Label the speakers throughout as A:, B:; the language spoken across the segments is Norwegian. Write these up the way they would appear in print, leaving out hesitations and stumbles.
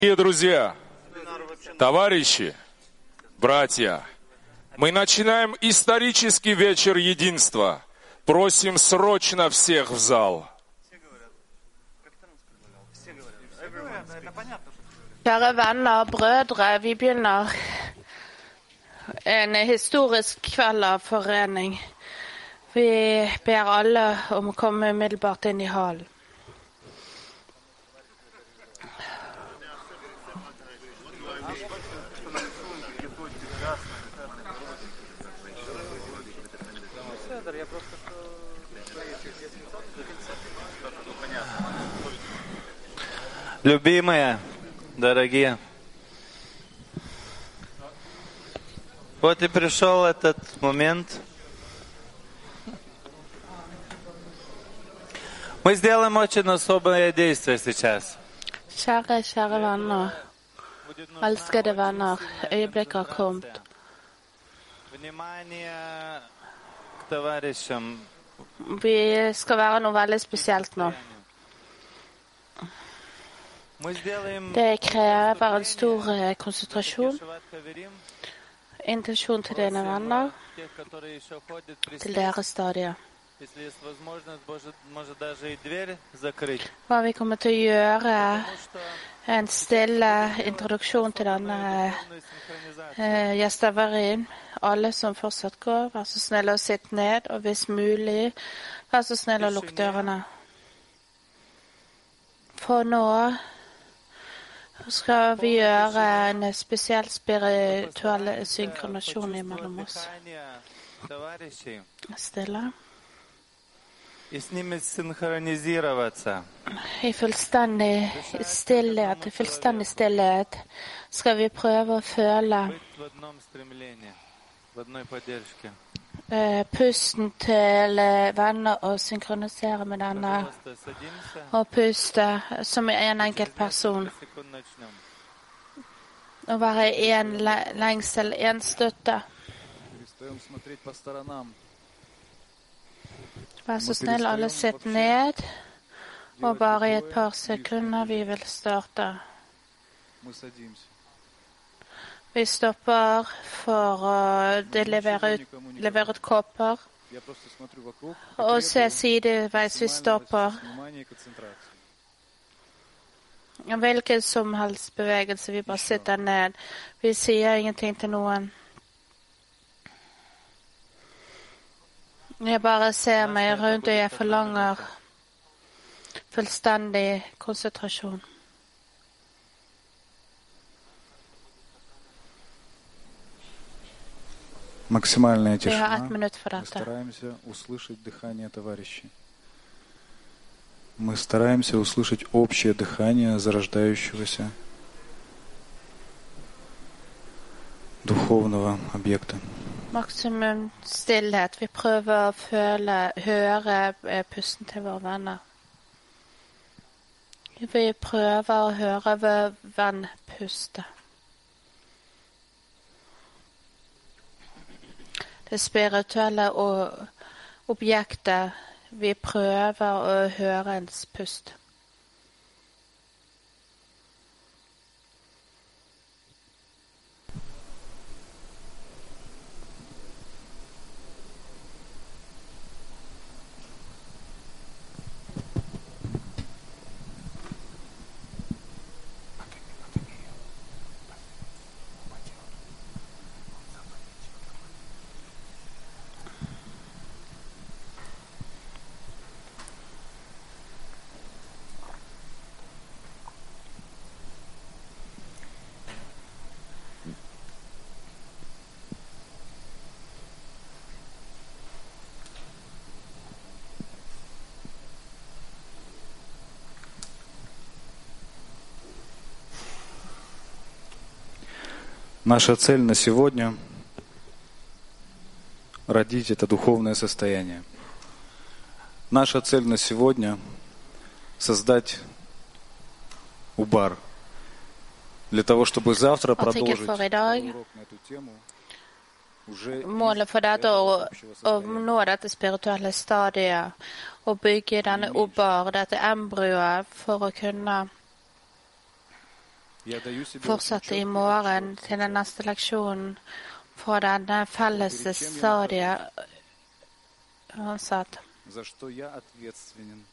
A: Дорогие друзья, товарищи, братья, мы начинаем исторический вечер единства. Prосим срочно всех в зал.
B: Kjære venner og brødre, vi begynner en historisk kveld av forening. Vi ber alle om å komme umiddelbart inn i hallen.
C: Любимые, дорогие, вот и пришел этот момент. Мы сделаем очень особое действие сейчас.
B: Kjære venner, elskede venner, øyeblikket har kommet.
C: Внимание к товарищам.
B: Vi skal være noe veldig spesielt nå. Det krever en stor konsentrasjon, intensjon til dine venner, til deres stadier. Hva vi kommer til å gjøre, en stille introduksjon til denne gjesteverien. Alle som fortsatt går, vær så snill å sitte ned, og hvis mulig, vær så snill å lukke dørene. For nå skal vi gjøre en spesiell spirituell synkronasjon mellom oss. Stille. I fullstendig stillhet skal vi prøve å føle pusten til venner og synkronisere med denne, og puste som en enkelt person. Å være en lengsel, en støtte. Vær så snill, alle sitt ned, og bare i et par sekunder vi vil starte. Vi stopper for å levere ut kopper, og se sideveis vi stopper. Hvilken som helst bevegelse, vi bare sitter ned. Vi sier ingenting til noen. Jeg bare ser meg rundt, og jeg forlanger fullstendig konsentrasjon.
D: Максимальная тишина. Мы стараемся услышать дыхание товарищей. Мы стараемся услышать общее дыхание зарождающегося духовного объекта.
B: Maksimum stillhet. Vi prøver å høre pusten til våre venner. Vi prøver å høre vår venn puste. Det spirituelle objektet, vi prøver å høre ens pust.
D: Наша цель на сегодня — родить это духовное состояние. Наша цель на сегодня — создать убар. Для того, чтобы завтра продолжить урок на эту тему.
B: Målet for dette å nå dette spirituelle stadiet og bygge denne obar, dette embryoet, for å kunne
D: Я даю себе очень
B: fortsette i
D: четкие
B: morgen til den neste leksjonen fra denne felles stadiet. Han sa at
D: за что я ответственен.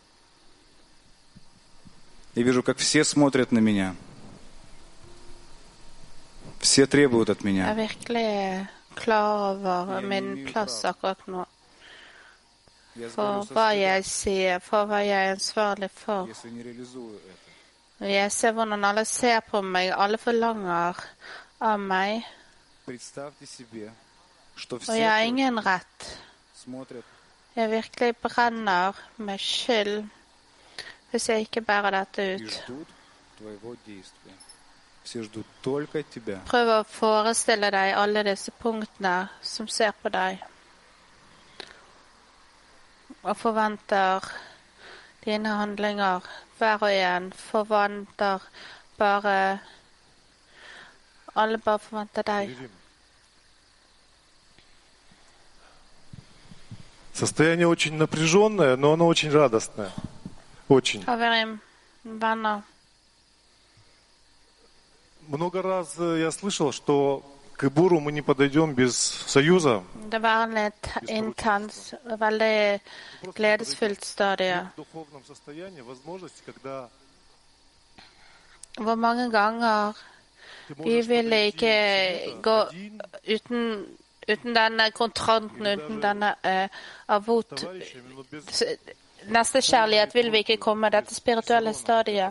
D: Я вижу, как все смотрят на меня. Все требуют от
B: jeg er
D: меня.
B: virkelig klar over min plass akkurat nå.
D: Я
B: For
D: сгорю со
B: hva
D: стыда,
B: jeg sier, for hva jeg er ansvarlig for.
D: если не реализую это.
B: Jeg ser hvordan alle ser på meg, alle forlanger av meg,
D: Представьте себе, что
B: og jeg har
D: все
B: ingen rett.
D: смотрят
B: Jeg virkelig brenner med skyld hvis jeg ikke bærer dette
D: и
B: ut.
D: ждут твоего действия. Все ждут только тебя.
B: Prøv å forestille deg alle disse punktene som ser på deg og forventer dine handlinger. Hver og en forventer bare Alle bare forventer deg.
E: Состояние очень напряженное, но оно очень радостное. Очень.
B: Haverim, venner.
E: Много раз я слышал, что к Ибуру мы не подойдем без союза.
B: Det var en litt intens, veldig gledesfylt stadie.
E: В духовном состоянии возможность, когда
B: Hvor mange ganger
E: ты
B: vi
E: можешь
B: vil
E: подойти
B: ikke
E: к
B: gå
E: чему-то
B: uten denne kontranten, uten denne avot.
E: товарищами, но без
B: Nestekjærlighet vil vi ikke komme, dette spirituelle stadiet.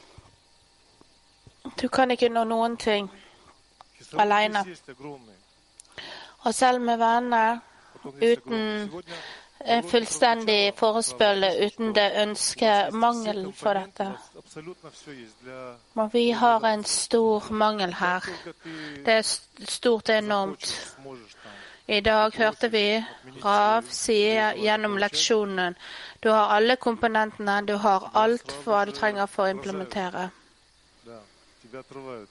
B: Du kan ikke nå noen ting.
E: Хисарон
B: Алайна.
E: здесь есть огромный.
B: Og selv med venner,
E: Вот он есть
B: uten
E: огромный. Сегодня
B: en fullstendig forespørsel, uten det ønske mangel for dette.
E: абсолютно все есть для
B: Men vi har en stor mangel her.
E: только ты
B: Det er stort, det er enormt.
E: сможешь там.
B: I dag hørte vi Rav si gjennom leksjonen du har alle komponentene, du har alt hva du trenger for å implementere.
E: Да, тебя отрывают.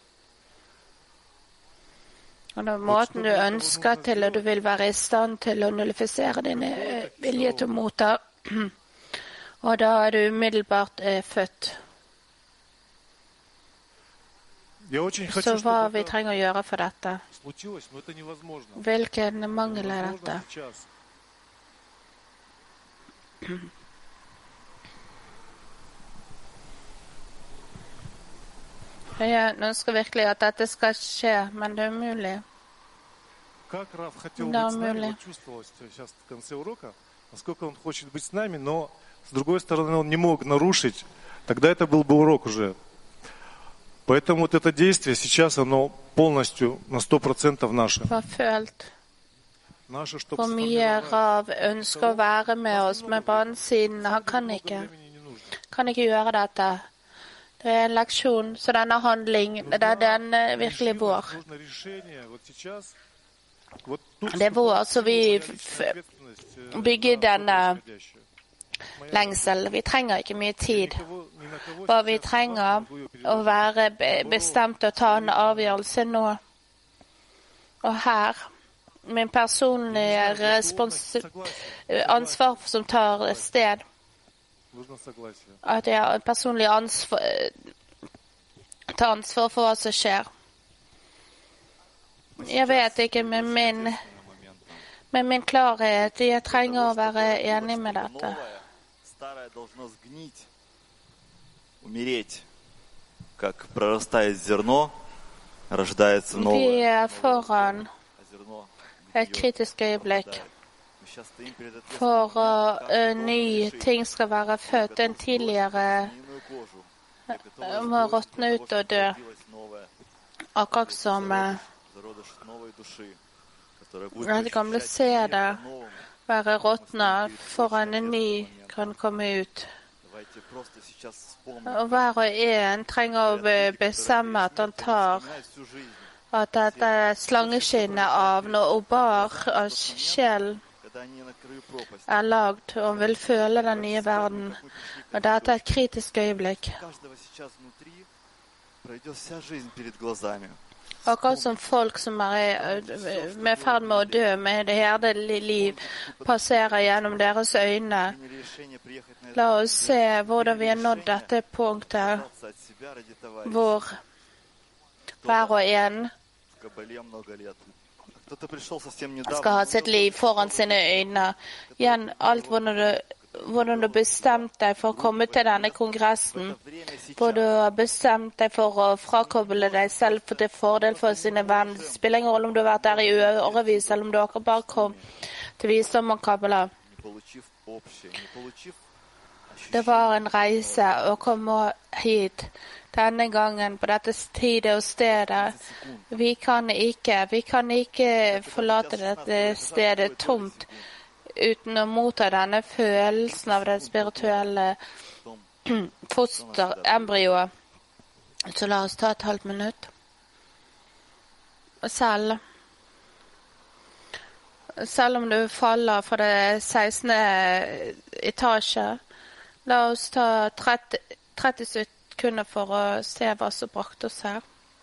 B: Og det er måten du ønsker til, og du vil være i stand til å nullifisere din vilje til å motta. Og da er du umiddelbart født.
E: Я очень
B: Så
E: хочу,
B: hva
E: чтобы
B: vi
E: это
B: trenger å gjøre for dette?
E: случилось, но это невозможно.
B: Hvilken mangel er
E: Невозможно
B: dette?
E: сейчас.
B: Jeg ønsker virkelig at dette skal skje, men det er umulig.
E: Как Раф хотел
B: Да,
E: быть с нами,
B: Мюлли.
E: вот чувствовалось сейчас в конце урока, насколько он хочет быть с нами, но с другой стороны он не мог нарушить, тогда это был бы урок уже. Поэтому вот это действие сейчас, оно полностью на 100% наше.
B: Hva følt?
E: Наше, чтобы
B: Hvor mye Rav ønsker å være med oss, men på den siden han kan ikke. Kan ikke gjøre dette. Det er en leksjon, så denne handling, det er den virkelig vår.
E: Нужно решение вот сейчас. Вот тут
B: Det er vår, så vi
E: ответственность,
B: bygger denne
E: происходящее.
B: lengsel. Vi trenger ikke mye tid.
E: Ни на кого
B: Hva vi
E: сейчас
B: trenger
E: могу ее
B: å være bestemt og ta en avgjørelse nå. Og her, min personlige ansvar som tar sted,
E: Нужно согласие.
B: at jeg personlig tar ansvar for hva som skjer. Jeg vet ikke med min klarhet. Jeg trenger å være enig med dette.
F: Старое должно сгнить, умереть. Как прорастает зерно, рождается
B: Vi
F: новое.
B: er foran
F: А зерно
B: et kritisk øyeblikk.
F: Мы сейчас стоим перед
B: For ny ting skal være født. En tidligere
F: змеиную кожу. для которой
B: må råtne ut og dø.
F: появилась новая
B: Akkurat som
F: зародыш новой души, которая будет
B: det gamle
F: ощущать
B: sedet
F: себя по-новому.
B: være råtna foran en ny kan komme ut.
F: Давайте просто сейчас вспомним,
B: Og hver og en trenger å bestemme at han tar
F: вспоминать всю жизнь,
B: at dette slangeskinnet av når obar av sjel
F: когда они на краю пропасти.
B: er lagd og vil føle den nye verden. Og dette er et kritisk øyeblikk.
F: У каждого сейчас внутри пройдет вся жизнь перед глазами.
B: Akkurat som folk som er med ferd med å dø med det hele liv, passerer gjennom deres øyne.
F: Приняли решение приехать на
B: La oss se hvordan vi har nådd dette punktet
F: отказаться от себя ради товарища.
B: hvor Hver og en
F: в Кабале много лет. Кто-то пришел совсем
B: skal ha
F: недавно.
B: sitt liv foran sine øyne. Igjen, alt hvordan du bestemte deg for å komme til denne kongressen, hvor du har bestemt deg for å frakoble deg selv for til fordel for sine venner. Det spiller ingen rolle om du har vært der i årevis, eller om du akkurat bare kom til visdom og Kabbalah.
F: Не получив общее, не получив
B: Det var en reise å komme hit denne gangen på dette tidet og stedet. Vi kan ikke forlate dette stedet tomt uten å motta denne følelsen av det spirituelle fosterembryoet. Så la oss ta et halvt minutt. Selv om du faller fra det 16. etasje, la oss ta 30 sekunder for å se hva som brakte oss her.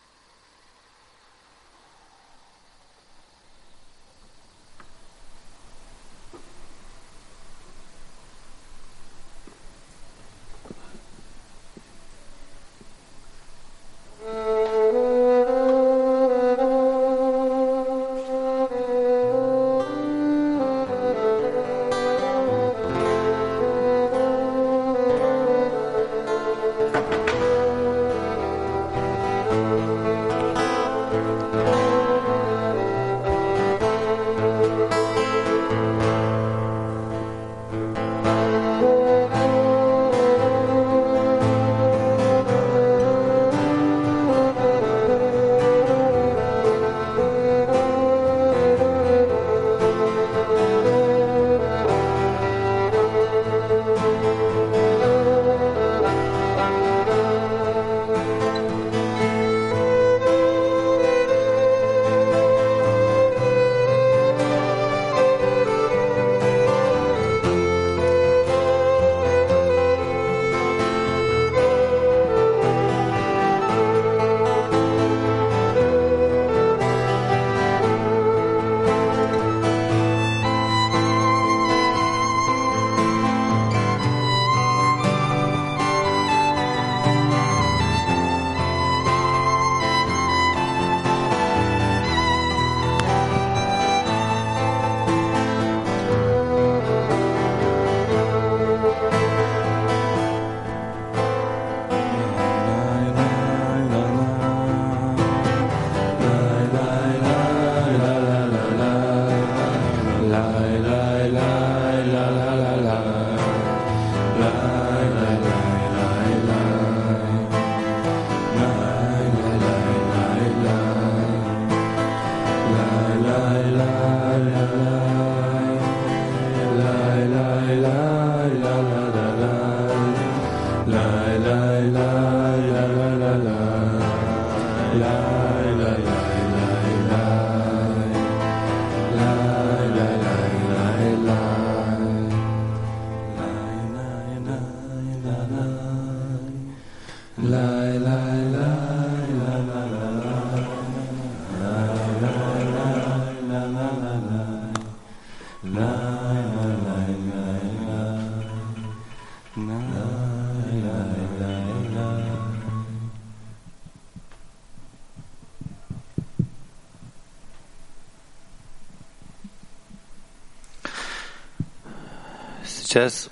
C: Сейчас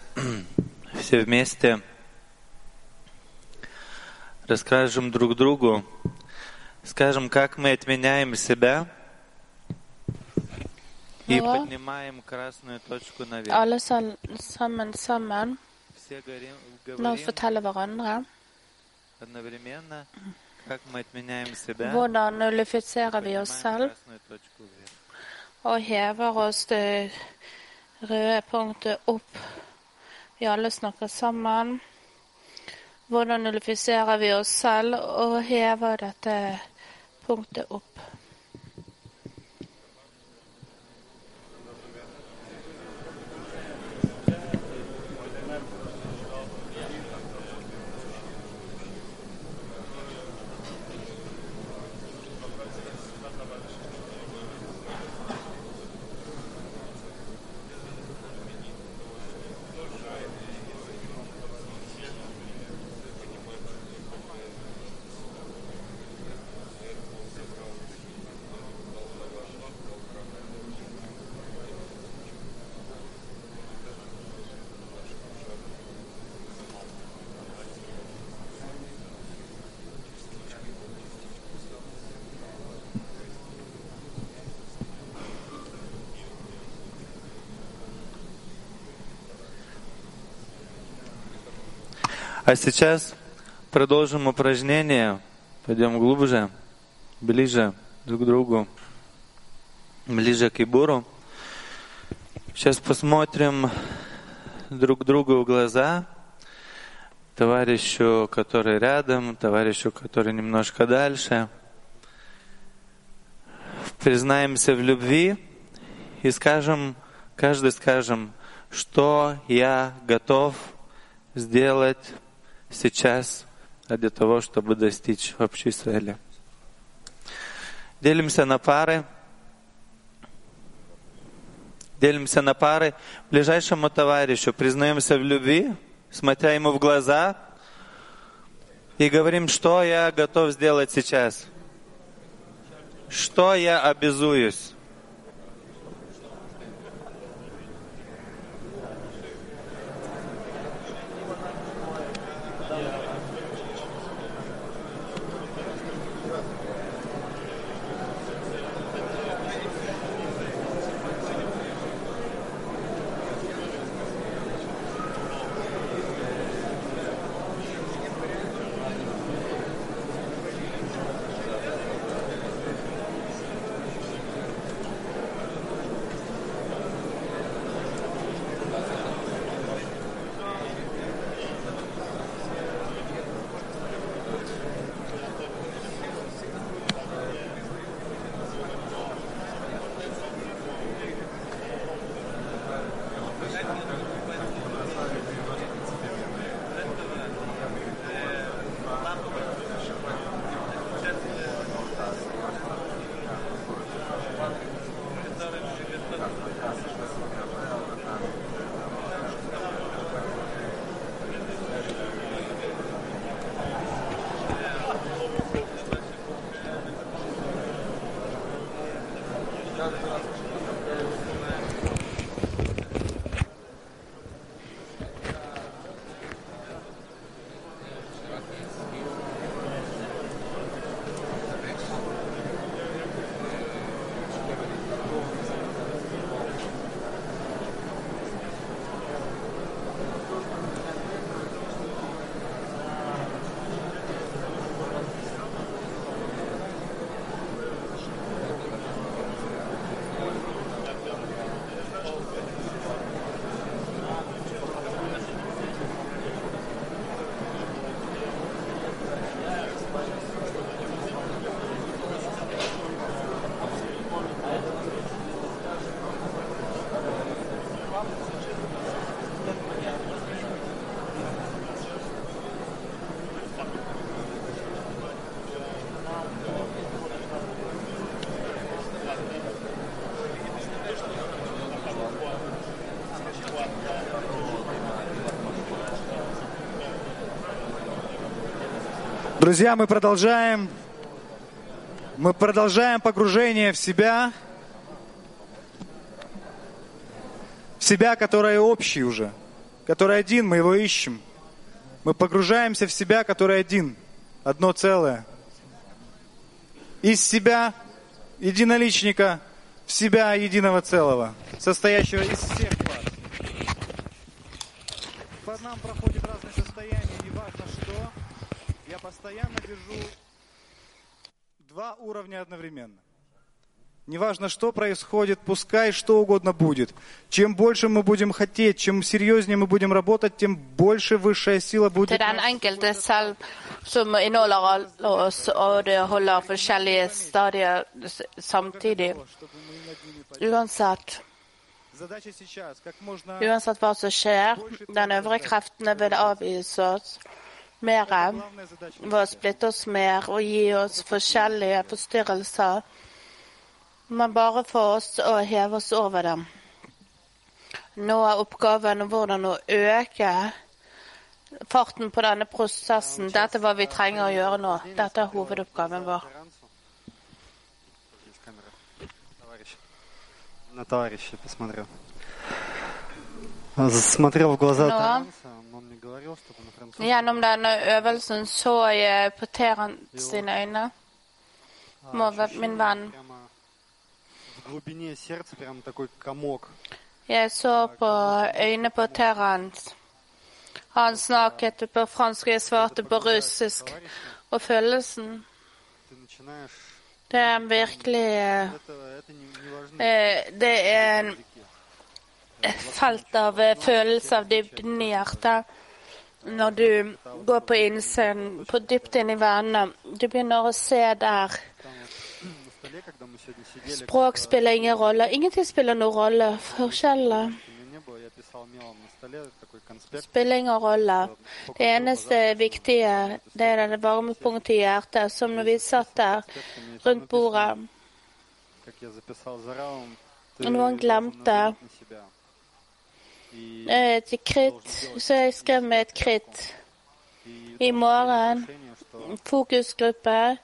C: все вместе расскажем друг другу, скажем, как мы отменяем себя и поднимаем красную точку наверх.
B: Alle sammen
C: Все
B: la oss
C: говорим
B: fortelle hverandre
C: одновременно, как мы отменяем себя,
B: hvordan nullifiserer vi oss selv
C: красную точку вверх.
B: og hever oss det røde punktet opp. Vi alle snakker sammen. Hvordan nullifiserer vi oss selv og hever dette punktet opp?
C: А сейчас продолжим упражнение. Пойдем глубже, ближе друг к другу, ближе к Ибуру. Сейчас посмотрим друг другу в глаза. Товарищу, который рядом, товарищу, который немножко дальше. Признаемся в любви и скажем, каждый скажем, что я готов сделать сейчас для того, чтобы достичь общей цели. Делимся на пары. Делимся на пары. Ближайшему товарищу признаемся в любви, смотря ему в глаза, и говорим, что я готов сделать сейчас. Что я обязуюсь.
D: Друзья, мы продолжаем погружение в себя, который общий уже, который один, мы его ищем. Мы погружаемся в себя, который один, одно целое. Из себя, единоличника, в себя единого целого, состоящего из всех вас. Под нам проходит разные состояния, неважно что. Я постоянно держу два уровня одновременно. Неважно, что происходит, пускай что угодно будет. Чем больше мы будем хотеть, чем серьезнее мы будем работать, тем больше vысшая sila будет.
B: Det er den enkelte selv som inneholder oss, og det holder forskjellige stadier samtidig. Uansett hva som skjer, den øvre kreftene vil avvise oss mer ved å splitte oss mer og gi oss forskjellige forstyrrelser, men bare for oss å heve oss over dem. Nå er oppgaven hvordan å øke farten på denne prosessen. Dette er hva vi trenger å gjøre nå. Dette er hovedoppgaven vår.
F: На товарища посмотрел. Смотрел в глаза Таранса, но он мне говорил, чтобы на французском.
B: Gjennom denne øvelsen så jeg på Terans sine øyne. Min venn.
F: В глубине сердца прям такой комок.
B: Jeg så på øynene på Terans Han snakket på fransk, og jeg svarte på russisk. Og følelsen,
F: ты начинаешь...
B: det er virkelig
F: Это не важно.
B: det er en felt av følelse av dybden i hjertet. Når du går på innsiden, på dypt inn i vennene, du begynner å se der.
F: На столе, когда мы сегодня сидели,
B: Språk spiller ingen rolle. Ingenting spiller noen rolle. Forskjeller
F: у меня не было, я pисал мелом на столе такой конспект.
B: spiller ingen rolle. Det eneste viktige, det er det varme punktet i hjertet, som når vi satt der rundt bordet.
F: Как я записал за Раум,
B: Og noen glemte
F: на себя. И
B: et kritt, så jeg skrev med et kritt. I morgen,
F: решение, что
B: fokusgruppe,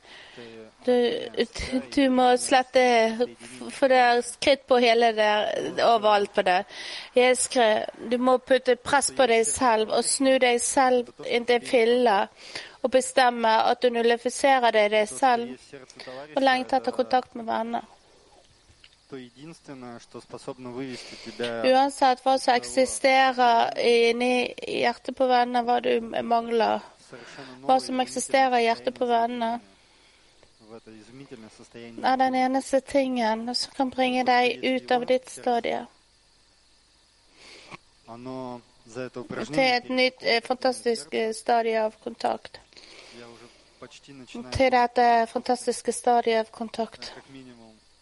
B: du må slette, for det er skritt på hele der, overalt på det. Jeg skrev, du må putte press på deg selv, og snu deg selv inntil fille, og bestemme at du nullifiserer deg selv,
F: есть в сердце товарища,
B: og lengte etter kontakt med venner.
F: то единственное, что способно вывести тебя
B: Uansett hva som eksisterer inni hjertet på venner, hva du mangler,
F: совершенно
B: hva
F: новое,
B: som eksisterer i hjertet på venner,
F: в это изумительное состояние.
B: er den eneste tingen som kan bringe deg ut av ditt stadie
F: Оно за это
B: til
F: упражнение
B: et nytt, fantastisk stadie av kontakt.
F: я уже почти начинаю,
B: Til dette fantastiske stadiet av kontakt.
F: как минимум,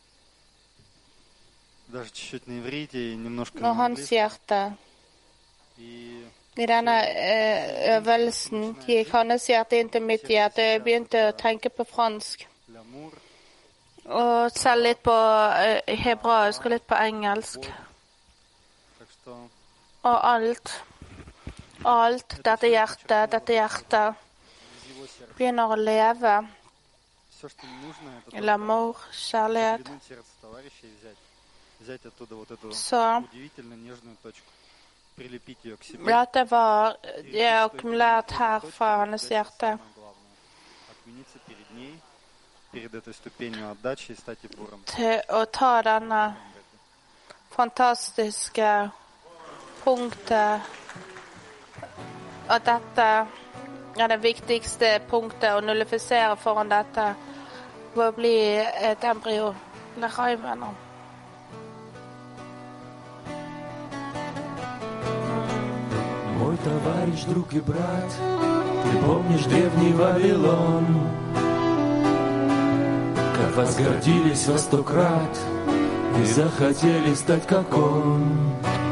F: даже чуть-чуть на иврите и немножко
B: Når
F: на
B: hans
F: английском.
B: hjerte,
F: И
B: i denne øvelsen, gikk hans hjerte inn til mitt hjerte, og jeg begynte å tenke på fransk.
F: l'amour,
B: Og selv litt på hebraisk og litt på engelsk.
F: так что
B: Og alt dette hjertet
F: из его сердца.
B: begynner å leve.
F: Все, что не нужно, это только
B: L'amour, kjærlighet.
F: заглянуть в сердце товарища и взять оттуда вот эту
B: Så
F: удивительно нежную точку, прилепить ее к себе.
B: dette var det er akkumulert her fra hans hjerte.
F: Самое главное. Отмениться перед ней, перед этой ступенью отдачи и стать Ибором.
B: Til å ta denne fantastiske punktet. At dette er det viktigste punktet, å nullifisere foran dette. Å bli et embryo. Lehaivenner.
G: Мой товарищ, друг и брат, ты помнишь древний Вавилон? Как возгордились во 100 крат и захотели стать как он.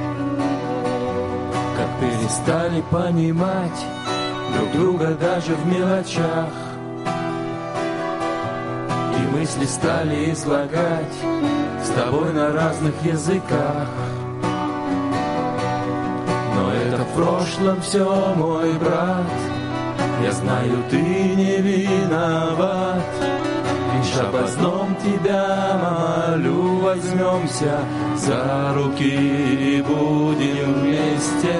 G: Как перестали понимать друг друга даже в мелочах. И мысли стали излагать с тобой на разных языках. Но это в прошлом все, мой брат. Я знаю, ты не виноват. Лишь об одном тебя молю, возьмемся за руки и будем вместе.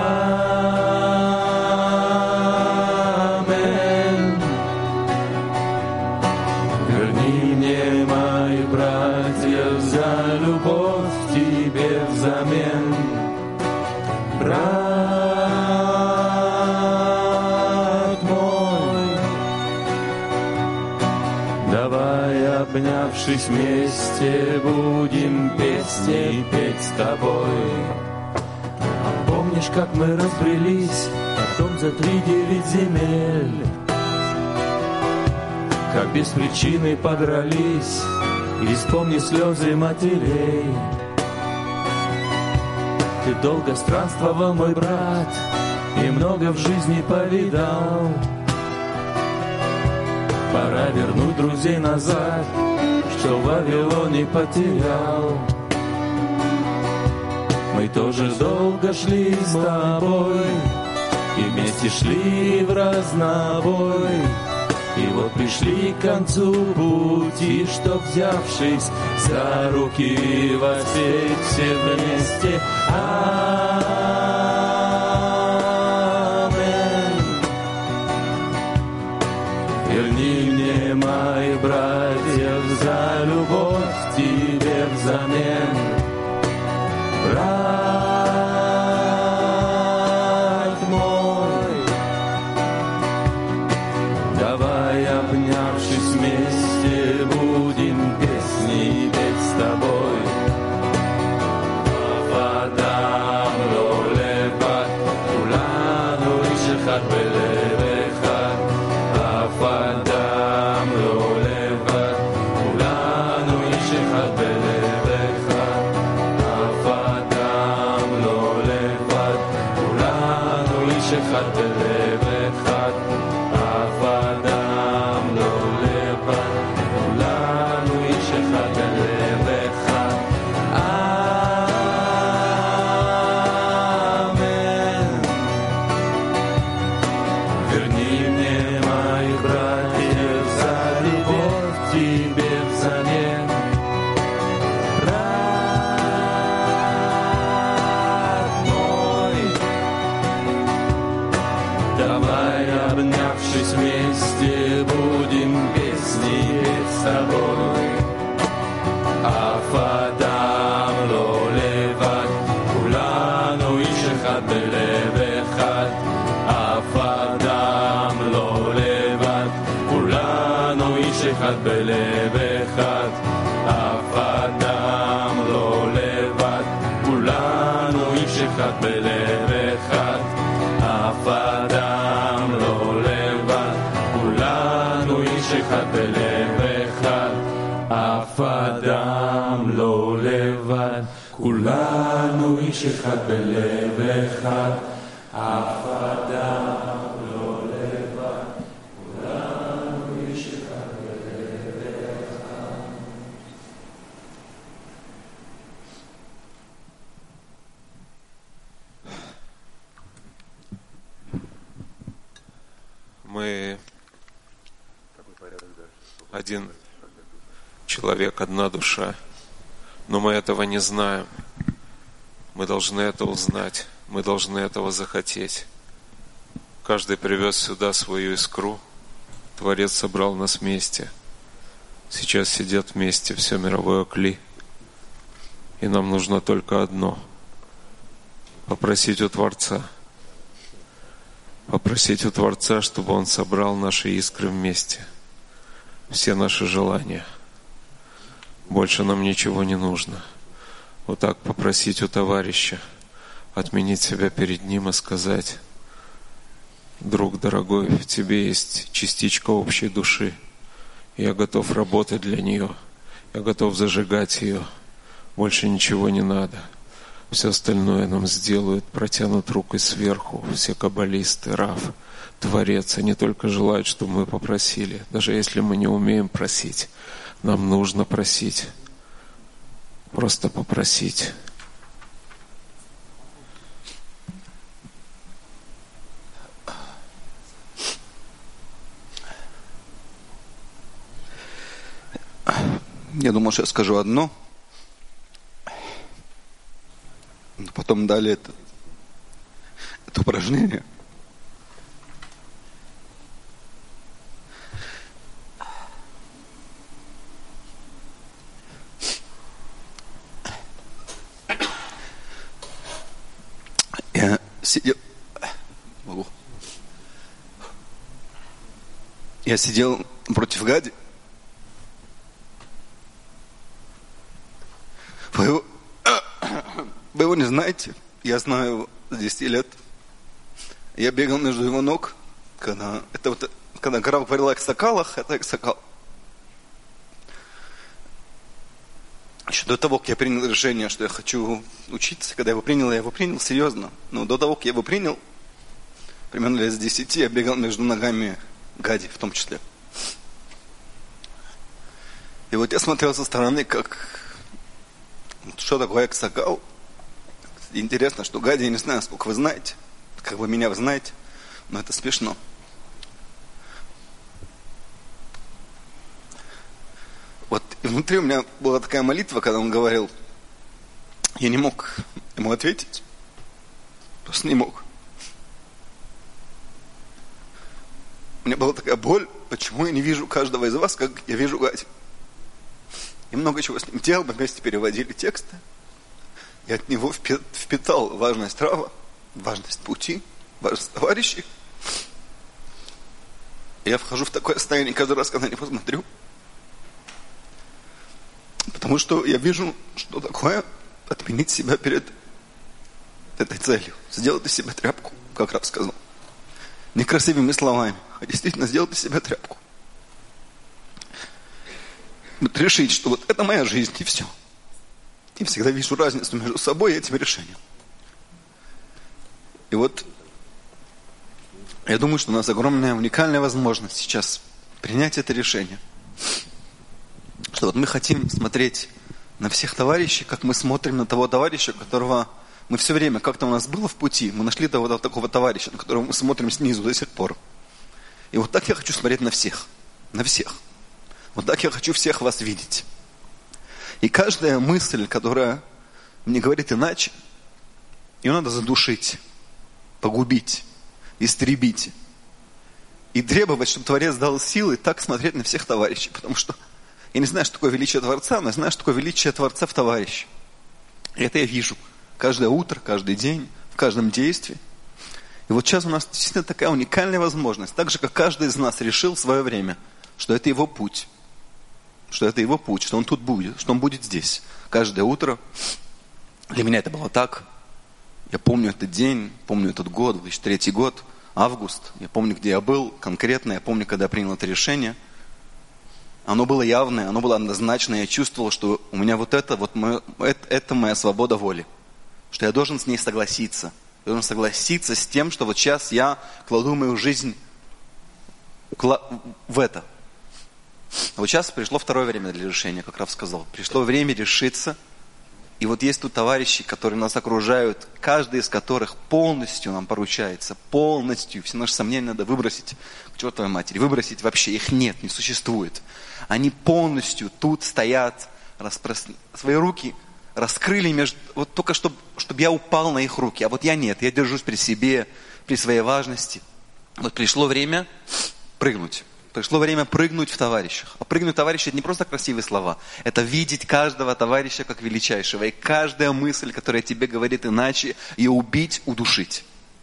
G: Амен. Верни мне, мои братья, за любовь тебе взамен. Брат мой, давай, обнявшись вместе, будем песни петь с тобой. А помнишь, как мы разбрелись потом за 3-9 земель? Как без причины подрались, и вспомни слезы матерей. Ты долго странствовал, мой брат, и много в жизни повидал. Пора вернуть друзей назад, что в Вавилоне потерял. Мы тоже долго шли с тобой, и вместе шли в разнобой. И вот пришли к концу пути, что, взявшись за руки, воспеть все вместе. Амен. Верни мне, мои братья, за любовь тебе взамен. Брат мой, вместе будем песни петь с тобой. Авадам לא לבד, כולנו איש אחד בלב אחד. авадам לא לבד, כולנו איש אחד בלב אחד. авадam לא לבד, כולנו איש אחד בלב אחד. авадam לא לבד, כולנו איש אחד בלב אחד. Амен. Верни мне моих братьев за любовь к тебе взамен. Родной, давай, обнявшись вместе, будем песни петь с тобой. авадам לא לבד, כולנו איש אחד בלב אחד. авадam לא לבד, כולנו איש אחד בלב אחד. авадam לא לבד, כולנו איש אחד בלב אחד. авадam לא לבד, כולנו איש אחד בלב אחד. авадam לא לבד, כולנו איש אחד בלב אחד. авадam לא לבד, כולנו איש אחד בלב אחד.
A: Мы один человек, одна душа, но мы этого не знаем. Мы должны это узнать, мы должны этого захотеть. Каждый привез сюда свою искру, Творец собрал нас вместе. Сейчас сидят вместе все мировое кли. И нам нужно только одно — попросить у Творца. Попросить у Творца, чтобы Он собрал наши искры вместе. Все наши желания. Больше нам ничего не нужно. Вот так попросить у товарища, отменить себя перед ним и сказать: друг дорогой, в тебе есть частичка общей души. Я готов работать для нее. Я готов зажигать ее. Больше ничего не надо. Все остальное нам сделают, протянут рукой сверху. Все каббалисты, Рав, Творец, они только желают, чтобы мы попросили. Даже если мы не умеем просить, нам нужно просить. Просто попросить.
H: Я думал, что я скажу одно, но потом дали это упражнение. Я сидел против Гади. Вы его не знаете, я знаю его с 10 лет. Я бегал между его ног, когда гора говорила о аксакалах, это аксакал. Еще до того, как я принял решение, что я хочу учиться, когда я его принял серьезно. Но до того, как я его принял, примерно лет с 10, я бегал между ногами Гади в том числе. И вот я смотрел со стороны, что такое аксакал. Интересно, что Гади, я не знаю, сколько вы знаете, как вы меня знаете, но это смешно. Вот и внутри у меня была такая молитва, когда он говорил, я не мог ему ответить, просто не мог. У меня была такая боль, почему я не вижу каждого из вас, как я вижу Гади. И много чего с ним делал, мы вместе переводили тексты. Я от него впитал важность Рава, важность пути, важность товарищей. Я вхожу в такое состояние каждый раз, когда на него смотрю. Потому что я вижу, что такое отменить себя перед этой целью. Сделать из себя тряпку, как Рав сказал. Не красивыми словами, а действительно сделать из себя тряпку. Вот решить, что вот это моя жизнь, и все. И всегда вижу разницу между собой и этим решением. И вот я думаю, что у нас огромная, уникальная возможность сейчас принять это решение. Что вот мы хотим смотреть на всех товарищей, как мы смотрим на того товарища, которого мы все время, как-то у нас было в пути, мы нашли того такого товарища, на которого мы смотрим снизу до сих пор. И вот так я хочу смотреть на всех. На всех. Вот так я хочу всех вас видеть. И каждая мысль, которая мне говорит иначе, ее надо задушить, погубить, истребить. И требовать, чтобы Творец дал силы так смотреть на всех товарищей. Потому что я не знаю, что такое величие Творца, но я знаю, что такое величие Творца в товарище. И это я вижу. Каждое утро, каждый день, в каждом действии. И вот сейчас у нас действительно такая уникальная возможность. Так же, как каждый из нас решил в свое время, что это его путь. Что это его путь, что он тут будет, что он будет здесь. Каждое утро. Для меня это было так. Я помню этот день, помню этот год, 2003 год, август. Я помню, где я был конкретно. Я помню, когда я принял это решение. Оно было явное, оно было однозначное. Я чувствовал, что у меня вот это моя свобода воли. Что я должен с ней согласиться. Я должен согласиться с тем, что вот сейчас я кладу мою жизнь в это. А вот сейчас пришло второе время для решения, как Рав сказал. Пришло время решиться. И вот есть тут товарищи, которые нас окружают, каждый из которых полностью нам поручается, полностью. Все наши сомнения надо выбросить к чертовой матери. Выбросить вообще, их нет, не существует. Они полностью тут стоят, свои руки раскрыли, вот только чтобы я упал на их руки. А вот я нет, я держусь при себе, при своей важности. Вот пришло время прыгнуть. Пришло время прыгнуть в товарищах. А прыгнуть в товарища — это не просто красивые слова. Это видеть каждого товарища как величайшего. И каждая мысль, которая тебе говорит иначе, ее убить, удушить.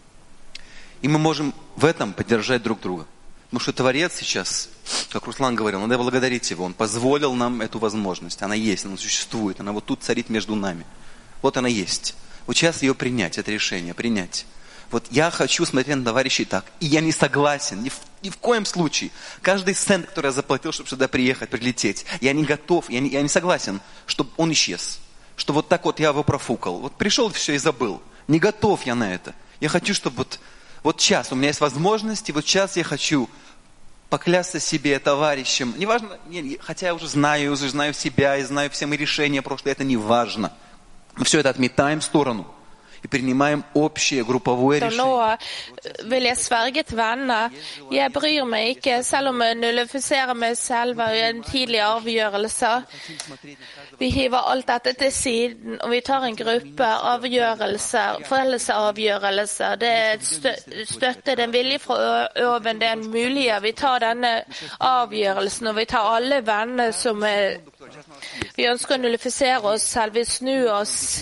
H: И мы можем в этом поддержать друг друга. Потому что Творец сейчас, как Руслан говорил, надо благодарить Его. Он позволил нам эту возможность. Она есть, она существует. Она вот тут царит между нами. Вот она есть. Вот сейчас ее принять, это решение, принять. Вот я хочу смотреть на товарищей так. И я не согласен, ни в коем случае. Каждый цент, который я заплатил, чтобы сюда приехать, прилететь, я не готов, я не согласен, чтобы он исчез. Что вот так вот я его профукал. Вот пришел все и забыл. Не готов я на это. Я хочу, чтобы вот сейчас у меня есть возможность, и вот сейчас я хочу поклясться себе товарищем. Неважно, хотя я уже знаю себя, и знаю все мои решения прошлые, это не важно. Мы все это отметаем в сторону. И принимаем общее групповое решение.
B: Nå vil jeg sverge til vennene. Jeg bryr meg ikke, selv om jeg nullifiserer meg selv ved en tidlig avgjørelse. Vi hiver alt dette til siden, og vi tar en gruppe avgjørelser, felles avgjørelser. Det er støtte, det er en vilje fra oven, det er en mulighet. Vi tar denne avgjørelsen, og vi tar alle venner som vi ønsker å nullifisere oss selv, vi snur oss.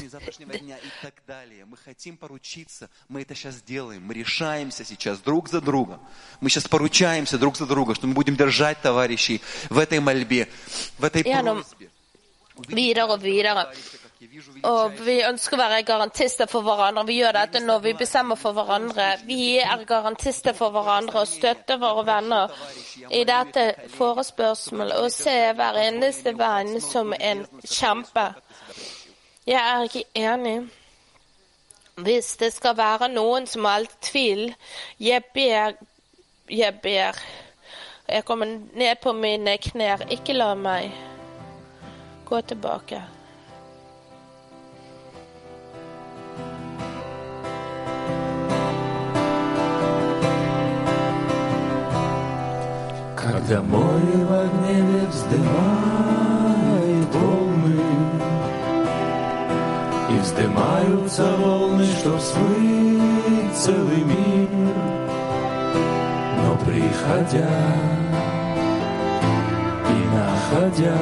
H: Мы хотим поручиться, мы это сейчас делаем, мы решаемся сейчас друг за друга. Мы сейчас поручаемся друг за друга, что мы будем держать товарищей в этой мольбе, в этой просьбе.
B: Videre og videre. Og vi ønsker å være garantister for hverandre. Vi gjør dette når vi bestemmer for hverandre. Vi er garantister for hverandre og støtter våre venner i dette forespørsmålet. Og se hver eneste venn som en kjempe. Jeg er ikke enig. Hvis det skal være noen som har tvil, jeg ber. Jeg kommer ned på mine knær. Ikke la meg gå tilbake.
G: Когда море в гневе вздымает волны, и вздымаются волны, чтоб смыть целый мир, но приходя и находя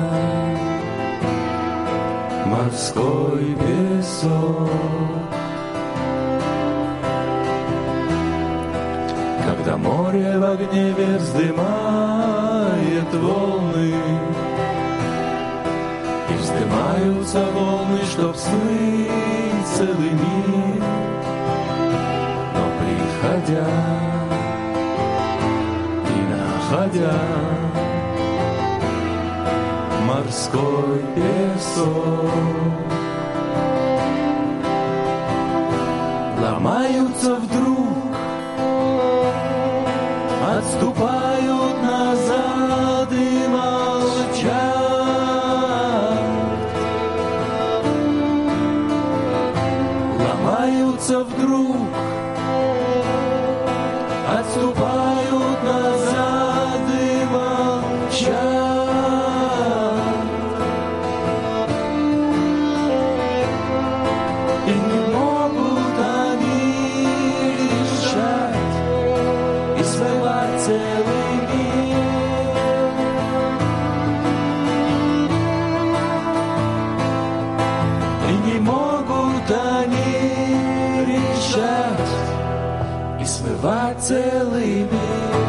G: морской песок, когда море в гневе вздымает волны, и вздымаются волны, чтоб смыть целый мир. Но приходя и находя морской песок, ломаются вдруг, отступают назад и молчат. Ломаются вдруг, отступают назад и молчат. И не могут они решать и смывать целый мир. И не могут они решать и смывать целый мир.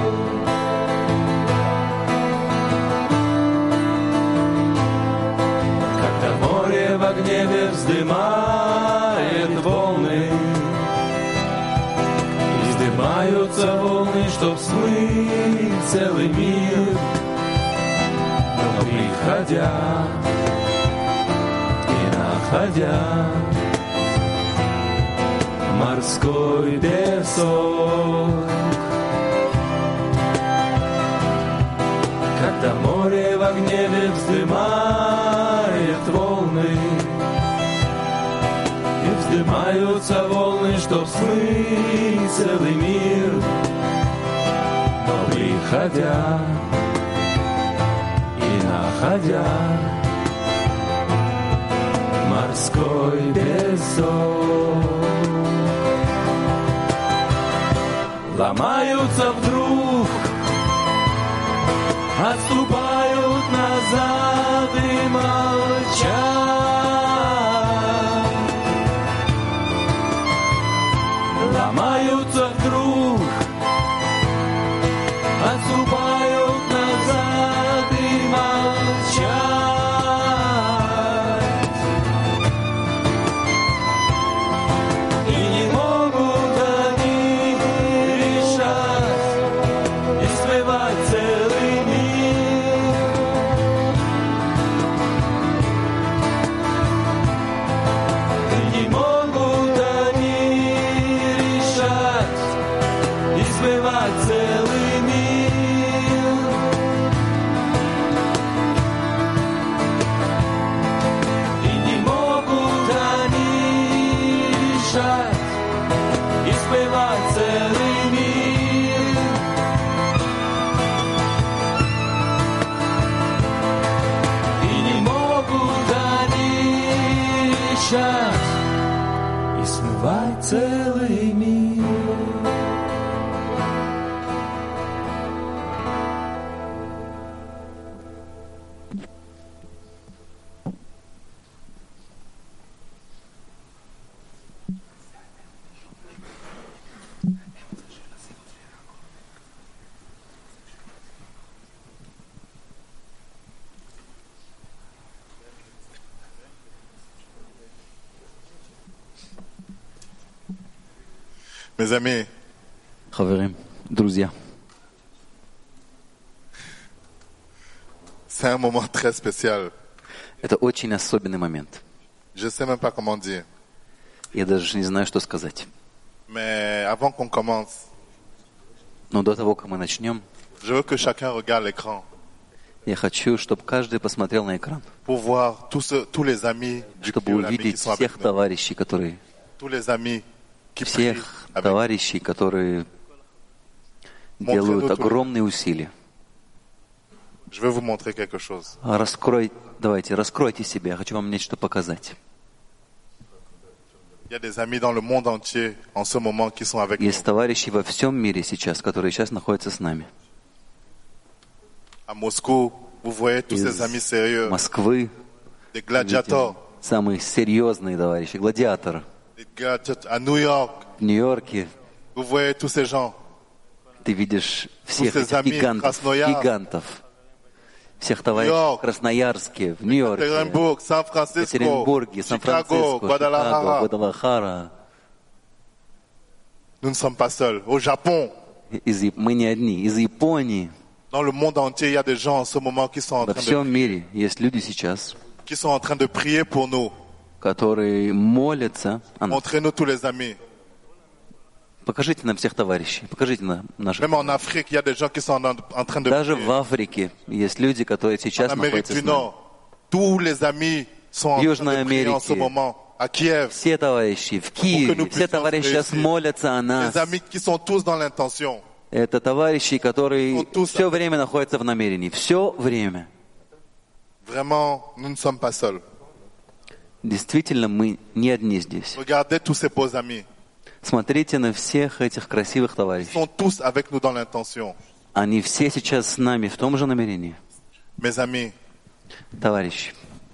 G: Когда море в гневе вздымает волны, и вздымаются волны, чтоб смыть целый мир. Но приходя и находя морской песок, когда море в гневе вздымает волны, и вздымаются волны, чтоб смыть целый мир. Но приходя и находя морской песок, ломаются вдруг, отступают назад и молчат. Ломаются вдруг, отступают назад и молчат. И не могут они решать и смывать целый мир. И не могут они решать и смывать целый мир. И не могут они решать и смывать целый мир. И не могут они решать и смывать целый мир.
I: Mes amis,
J: חברים, друзья,
I: c'est un moment très spécial.
J: это очень особенный момент.
I: Je ne sais même pas comment dire.
J: Я даже не знаю, что сказать.
I: Mais avant qu'on commence,
J: Но до того, как мы начнем,
I: je veux que chacun regarde l'écran
J: я хочу, чтобы каждый посмотрел на экран,
I: pour voir tous les amis du
J: чтобы
I: Dieu, l'ami qui
J: увидеть
I: sont avec
J: всех
I: nous.
J: товарищей, которые
I: Tous les amis qui prient
J: всех
I: avec nous.
J: товарищей, которые делают огромные усилия.
I: Je vais vous montrer quelque chose.
J: Давайте, раскройте себя, я хочу вам нечто показать.
I: Il y a des amis dans le monde entier en ce moment qui sont avec nous.
J: Есть товарищи во всем мире сейчас, которые сейчас находятся с нами.
I: À Moscou, vous voyez tous ces amis sérieux,
J: Из Москвы,
I: des gladiators,
J: самые серьезные товарищи, гладиаторы.
I: à New York,
J: В Нью-Йорке
I: vous voyez tous ces gens.
J: Ты видишь всех этих гигантов, всех товарищей в Красноярске, в Нью-Йорке, Екатеринбурге, Сан-Франциско, Чикаго, Гвадалахара.
I: Nous ne sommes pas seuls. Au Japon,
J: Мы не одни. Из Японии,
I: dans le monde entier, il y a des gens en ce moment qui sont en
J: во
I: train
J: всем мире есть люди сейчас,
I: de prier pour nous.
J: которые молятся о нас.
I: Montrez-nous tous les amis.
J: Покажите нам всех товарищей, покажите нам наших.
I: Même en Afrique, il y a des gens qui sont en train de
J: Даже
I: prier.
J: в Африке есть люди, которые сейчас
I: En Amérique
J: находятся
I: du
J: с нами.
I: Nord, tous les amis sont en
J: В
I: train
J: Южной
I: de prier en ce
J: Америке
I: moment. À Kiev,
J: все товарищи в Киеве, все товарищи сейчас молятся о нас.
I: les amis qui sont tous dans l'intention.
J: Это товарищи, которые все время находятся в намерении. Все время.
I: Vraiment, nous ne sommes pas seuls.
J: Действительно, мы не одни здесь.
I: Regardez tous ces beaux amis.
J: Смотрите на всех этих красивых
I: Ils
J: товарищей.
I: sont tous avec nous dans l'intention.
J: Они все сейчас с нами в том же намерении.
I: Mes amis,
J: Товарищи,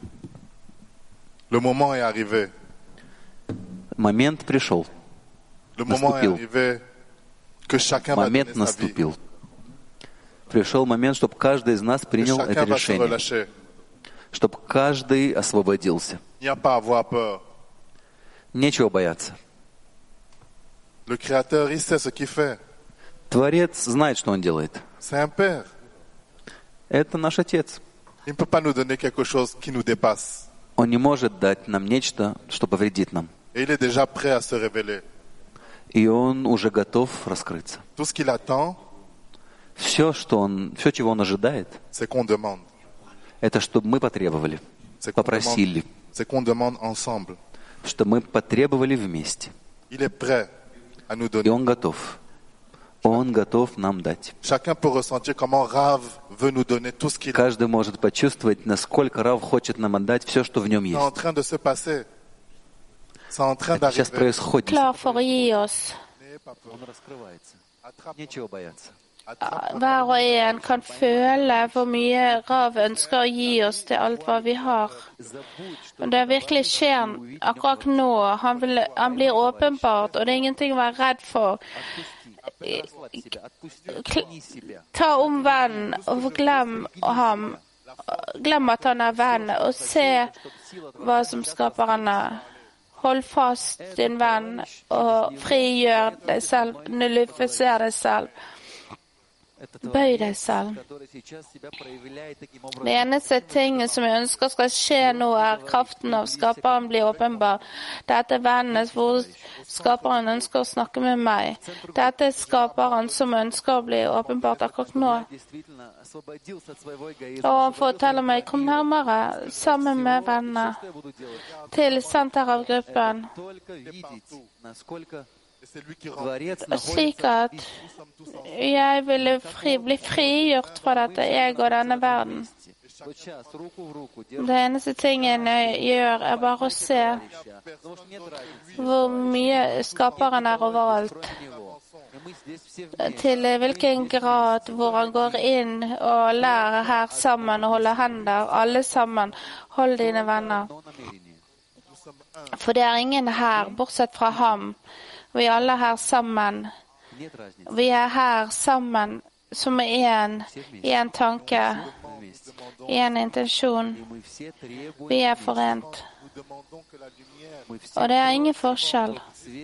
I: le moment est arrivé.
J: момент пришел.
I: Le moment est
J: Наступил.
I: arrivé que chacun va donner
J: Момент
I: sa vie.
J: наступил. Пришел момент, чтобы каждый из нас
I: Que
J: принял это
I: chacun va se
J: решение.
I: relâcher.
J: Чтобы каждый освободился.
I: Il n'y a pas à avoir peur.
J: Нечего бояться.
I: Le Créateur, il sait ce qu'il fait.
J: Творец знает, что он делает.
I: C'est un Père.
J: Это наш Отец.
I: Il ne peut pas nous donner quelque chose qui nous dépasse.
J: Он не может дать нам нечто, что повредит нам.
I: Et il est déjà prêt à se révéler.
J: И он уже готов раскрыться.
I: Tout ce qu'il attend,
J: Все, чего он ожидает,
I: c'est qu'on demande.
J: это чтобы мы потребовали,
I: C'est qu'on
J: попросили,
I: demande, c'est qu'on demande ensemble.
J: чтобы мы потребовали вместе.
I: Il est prêt à nous
J: И
I: donner.
J: он готов. Он готов нам дать.
I: Chacun peut ressentir comment Rav veut nous donner tout ce qu'il a.
J: Каждый может почувствовать, насколько Рав хочет нам отдать все, что в нем
I: C'est en
J: есть.
I: train de se passer. C'est en train
J: Это сейчас
I: d'arriver.
J: происходит.
B: Klar for å gi oss.
J: Он раскрывается. Нечего бояться.
B: Hver og en kan føle hvor mye Rav ønsker å gi oss til alt hva vi har. Men det virkelig skjer akkurat nå. Han blir åpenbart, og det er ingenting å være redd for. Ta om vennen og glem ham. Glem at han er venn, og se hva som skaper henne. Hold fast din venn og frigjør deg selv, nullifiser deg selv. Bøy deg selv. Det eneste tinget som jeg ønsker skal skje nå, er kraften av skaperen blir åpenbar. Dette er vennen hvor skaperen ønsker å snakke med meg. Dette er skaperen som ønsker å bli åpenbart akkurat nå. Og han forteller meg, kom nærmere, sammen med vennene, til senter av gruppen. Slik at jeg ville bli frigjort fra dette jeg og denne verden. Det eneste tingen jeg gjør, er bare å se hvor mye skaperen er overalt. Til hvilken grad hvor han går inn og lærer her sammen og holder hender, alle sammen. Hold dine venner. For det er ingen her, bortsett fra ham. Vi er alle her sammen. Vi er her sammen som én, i en tanke, i en intensjon. Vi er forent. Og det er ingen forskjell.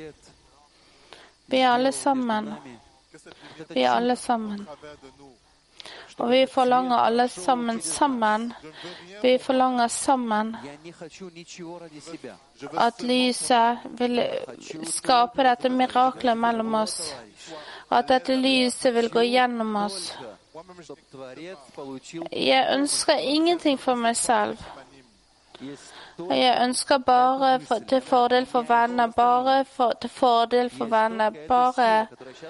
B: Vi er alle sammen. Vi er alle sammen. Og vi forlanger alle sammen. Vi forlanger sammen at lyset vil skape dette miraklet mellom oss. At dette lyset vil gå gjennom oss. Jeg ønsker ingenting for meg selv. Jeg ønsker bare til fordel for venner, til fordel for venner, bare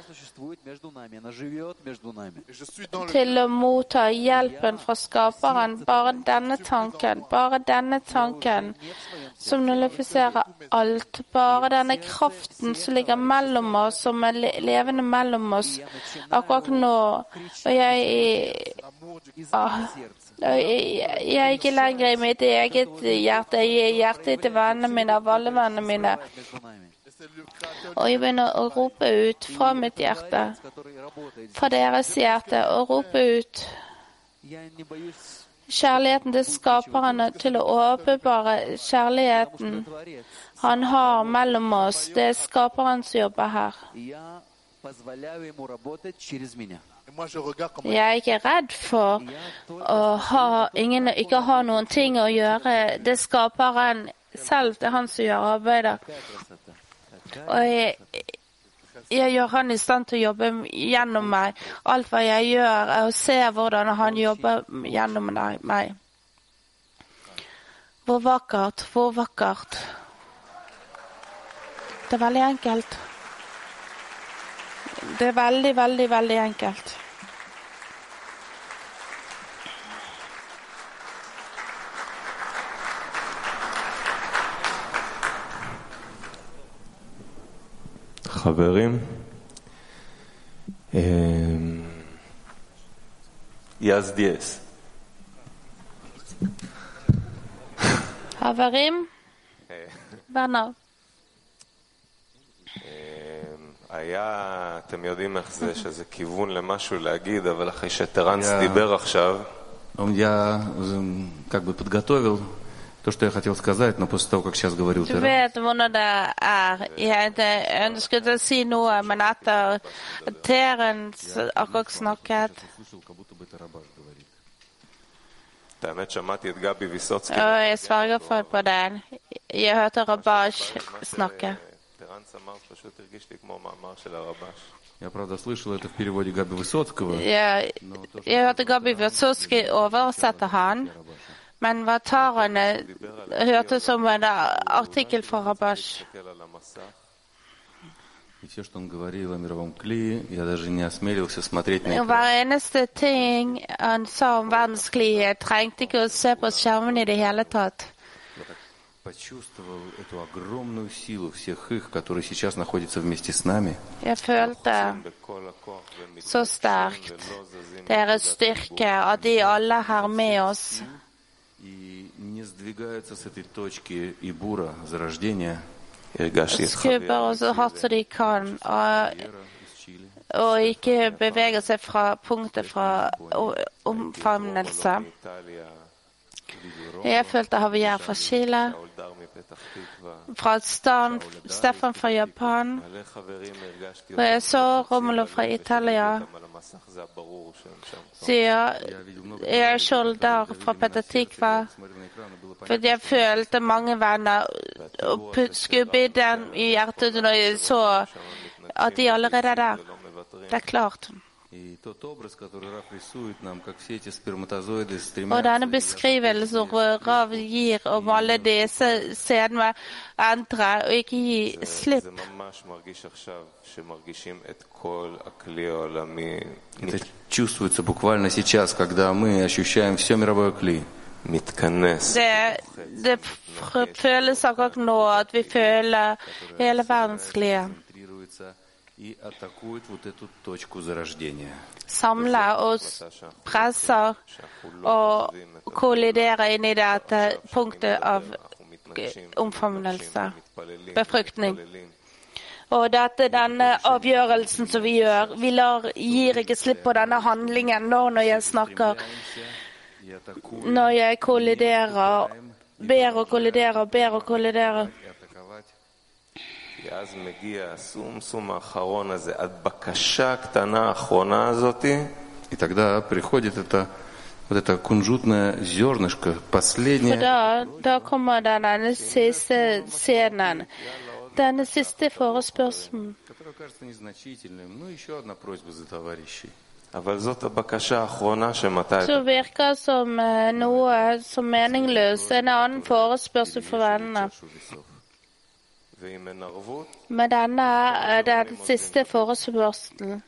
B: til å motta hjelpen fra skaperen, bare denne tanken som nullifiserer alt, bare denne kraften som ligger mellom oss, som er levende mellom oss akkurat nå, og jeg er ikke lenger i mitt eget hjerte, jeg er hjertet til vennene mine, av alle vennene mine. Og jeg begynner å rope ut fra mitt hjerte, fra deres hjerte, og rope ut kjærligheten til skaperne, til å åpenbare kjærligheten han har mellom oss. Det er skaperen som jobber her. Jeg er ikke redd for å ikke ha noen ting å gjøre. Det er skaperen selv, det er han som gjør arbeidet. Og jeg gjør han i stand til å jobbe gjennom meg. Alt hva jeg gjør, er å se hvordan han jobber gjennom meg. Hvor vakkert, hvor vakkert. Det er veldig enkelt. Det er veldig, veldig, veldig enkelt.
A: חברים, יזדיאס.
B: חברים, venner.
A: אתם יודעים איך זה, שזה כיוון למשהו להגיד, אבל אחרי שטרנס דיבר עכשיו...
G: Я как бы подготовил то, что я хотел сказать, но после того, как сейчас говорил
B: Du vet hvordan det er. Jeg ønsket å si noe, men etter Terence akkurat snakket, og jeg sverger for på det. Jeg hørte Rabash snakke.
G: Я, правда, слышал это в переводе Габи Высоцкого.
B: Jeg hørte Gabi Vysotskij oversette han, men Vatarene hørtes som en artikkel fra Rabash.
G: И все, что он говорил о мировом клее, я даже не осмелился смотреть на
B: Hver eneste ting han sa om verdenskliet, trengte ikke å se på skjermen i det hele tatt.
G: Почувствовал эту огромную силу всех их, которые сейчас находятся вместе с нами.
B: Jeg følte så sterkt deres styrke, at de alle er her med oss.
G: И не сдвигаются с этой точки Ибура, зарождения.
B: Skubber oss så hardt som de kan, og ikke beveger seg fra punktet fra omfavnelse. Jeg følte Javier fra Chile, fra Stefan fra Japan, og jeg så Romulo fra Italia, sier jeg Skjoldar fra Petatikva, fordi jeg følte mange venner og skubbe den i hjertet når jeg så at de allerede er der. Det er klart. Og denne beskrivelsen Rav gir om alle disse scenene andre, og ikke gi slipp.
G: Это чувствуется буквально сейчас, когда мы ощущаем все мировое кли.
B: Det føles akkurat nå at vi føler hele verdenslige.
G: И атакует вот эту точку зарождения.
B: Samler og presser og kolliderer inn i dette punktet av omfavnelse, befruktning. Og dette denne avgjørelsen som vi gjør, vi gir ikke slipp på denne handlingen når jeg snakker, når jeg kolliderer, ber og kolliderer, ber og kolliderer.
A: ואז מגיע הסום האחרון הזה, עד בקשה הקטנה האחרונה הזאת.
G: И тогда приходит вот это кунжутное зернышко, последнее.
B: Da kommer denne siste scenen, denne siste forespørselen.
G: Которая кажется незначительным, но еще одна просьба за товарищей.
A: אבל זאת הבקשה האחרונה שמתי...
B: Så virker som noe som meningsløst, en annen forespørsel for vennene. Men denne er den siste forespørselen.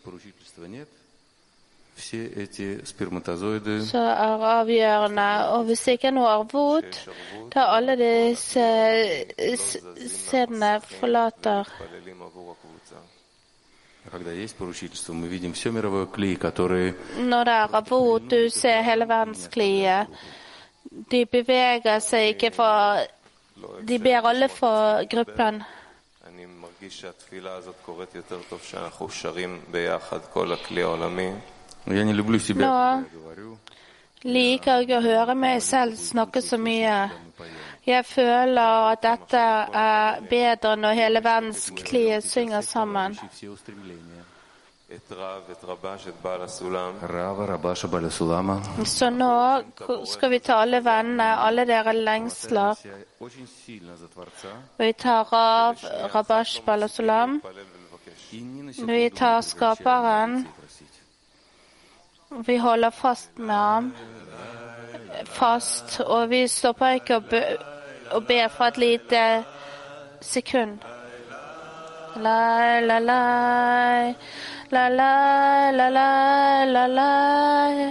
B: Så er avgjørende, og hvis ikke noe arvot, da alle disse sædene forlater. Når det er arvot, du ser hele verdenskliet. De beveger seg ikke fra... De ber alle for gruppen.
G: Я не люблю себя,
B: Nå liker jeg å høre meg selv snakke så mye. Jeg føler at dette er bedre når hele verdenskliet synger sammen. Så nå skal vi ta alle vennene, alle dere lengsler. Vi tar av Rabash Balasulam. Vi tar skaperen. Vi holder fast med ham. Fast, og vi stopper ikke og ber for et lite sekund. La la la la la la la la la.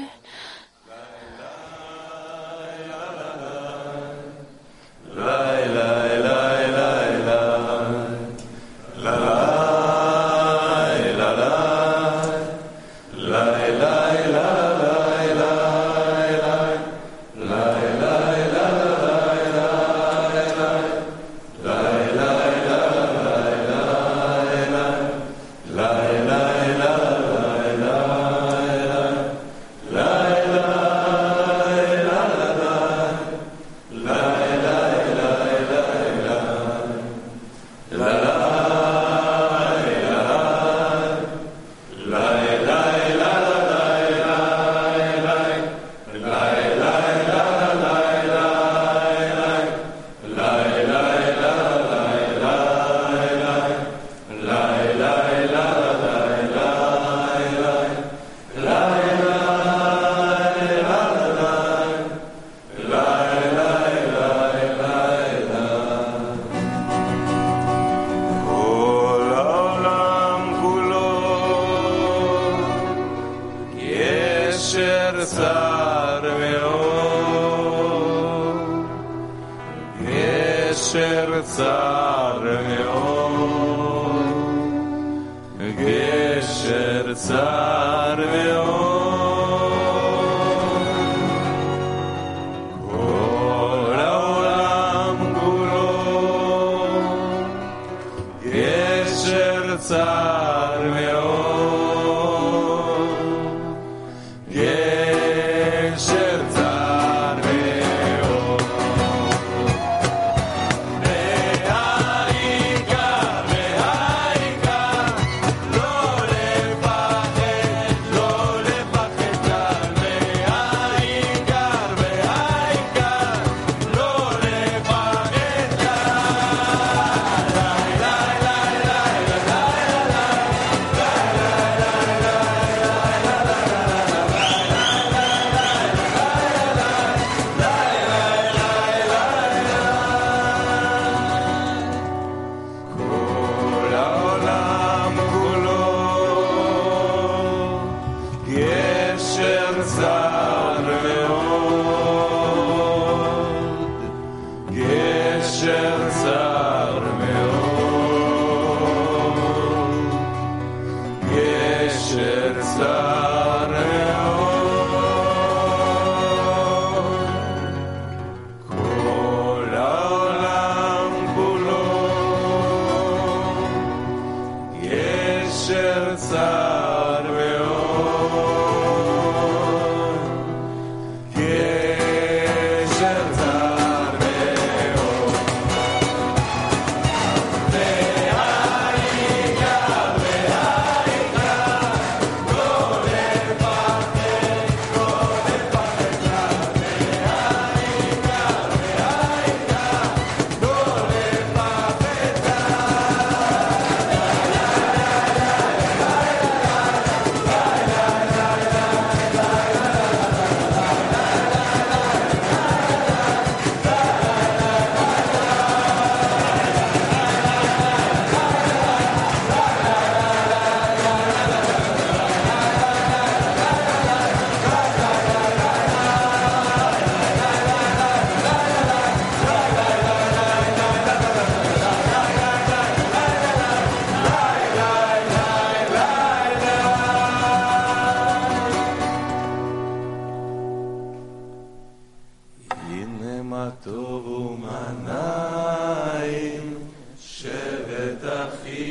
G: טוב ומנעים, שבט אחים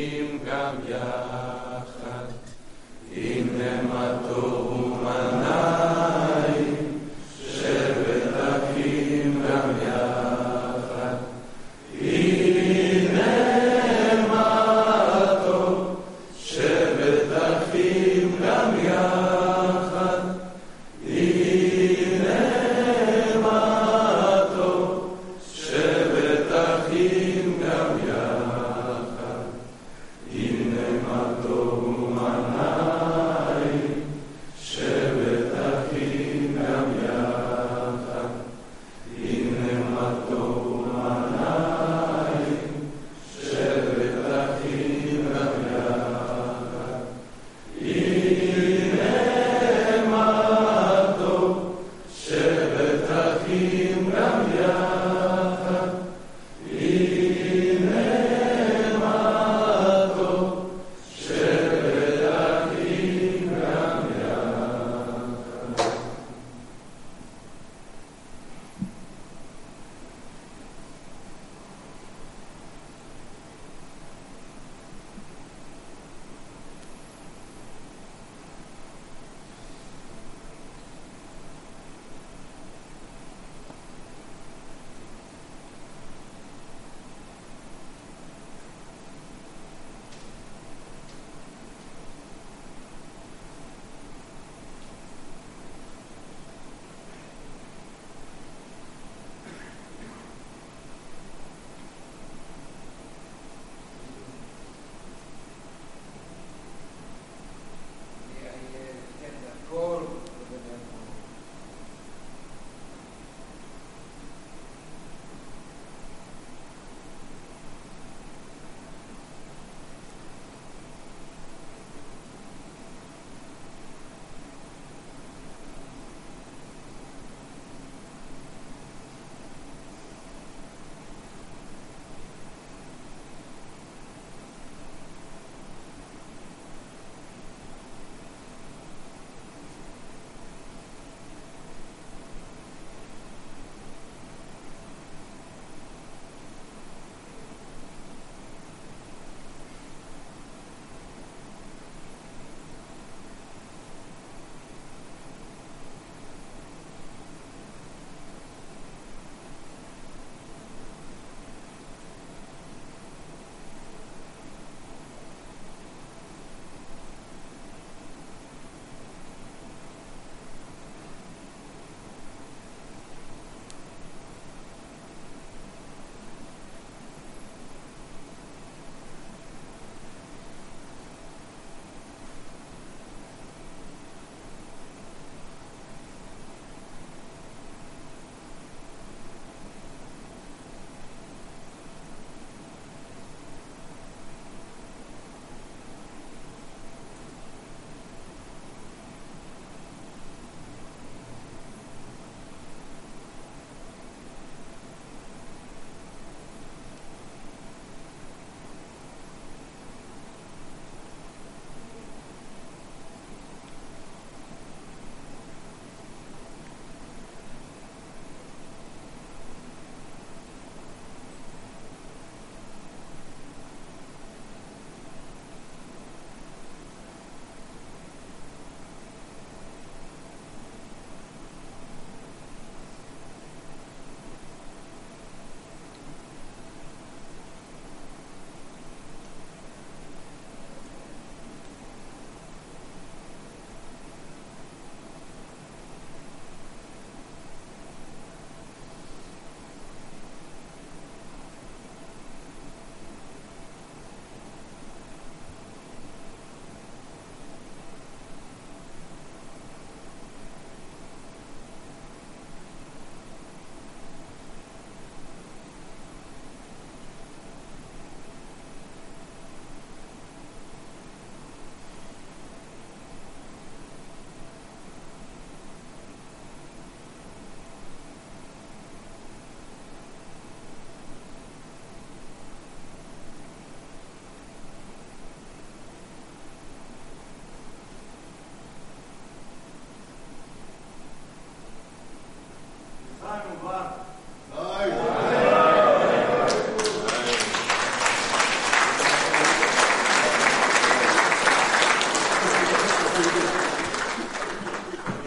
G: и